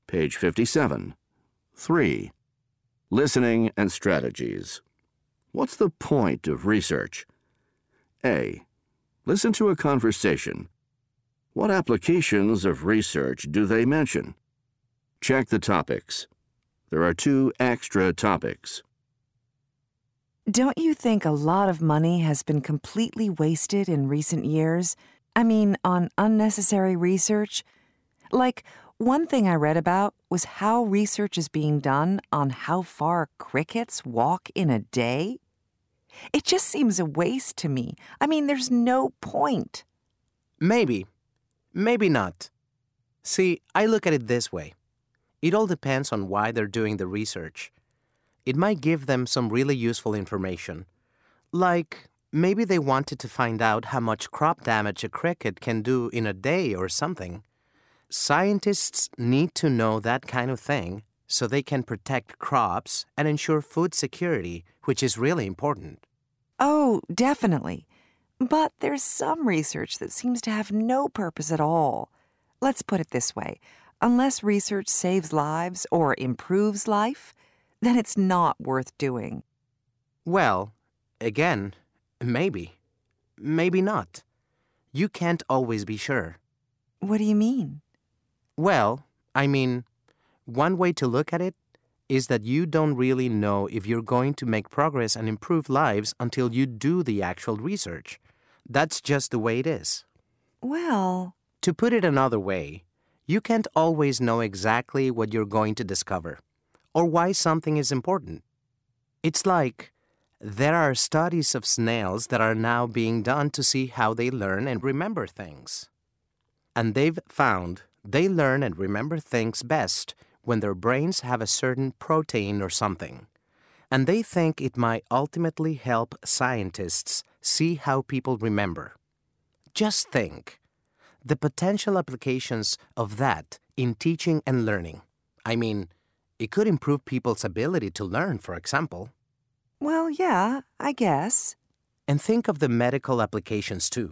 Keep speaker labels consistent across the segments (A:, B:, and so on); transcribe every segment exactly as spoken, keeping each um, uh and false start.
A: Page fifty-seven. three. Listening and strategies. What's the point of research? A. Listen to a conversation. What applications of research do they mention? Check the topics. There are two extra topics.
B: Don't you think a lot of money has been completely wasted in recent years? I mean, on unnecessary research? Like, one thing I read about was how research is being done on how far crickets walk in a day. It just seems a waste to me. I mean, there's no point.
C: Maybe. Maybe not. See, I look at it this way. It all depends on why they're doing the research. It might give them some really useful information. Like, maybe they wanted to find out how much crop damage a cricket can do in a day or something. Scientists need to know that kind of thing so they can protect crops and ensure food security, which is really important.
B: Oh, definitely. But there's some research that seems to have no purpose at all. Let's put it this way. Unless research saves lives or improves life, then it's not worth doing.
C: Well, again, maybe. Maybe not. You can't always be sure.
B: What do you mean?
C: Well, I mean, one way to look at it is that you don't really know if you're going to make progress and improve lives until you do the actual research. That's just the way it is.
B: Well...
C: To put it another way, you can't always know exactly what you're going to discover or why something is important. It's like there are studies of snails that are now being done to see how they learn and remember things. And they've found they learn and remember things best when their brains have a certain protein or something. And they think it might ultimately help scientists see how people remember. Just think. The potential applications of that in teaching and learning. I mean, it could improve people's ability to learn, for example.
B: Well, yeah, I guess.
C: And think of the medical applications, too.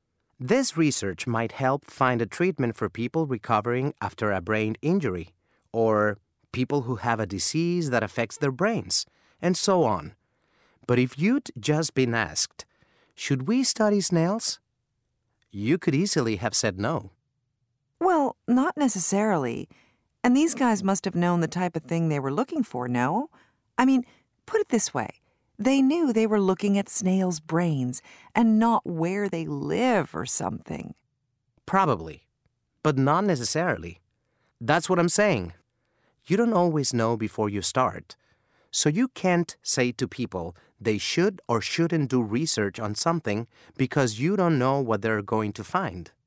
C: This research might help find a treatment for people recovering after a brain injury, or people who have a disease that affects their brains, and so on. But if you'd just been asked, should we study snails? You could easily have said no.
B: Well, not necessarily. And these guys must have known the type of thing they were looking for, no? I mean, put it this way. They knew they were looking at snails' brains and not where they live or something.
C: Probably, but not necessarily. That's what I'm saying. You don't always know before you start. So you can't say to people they should or shouldn't do research on something because you don't know what they're going to find.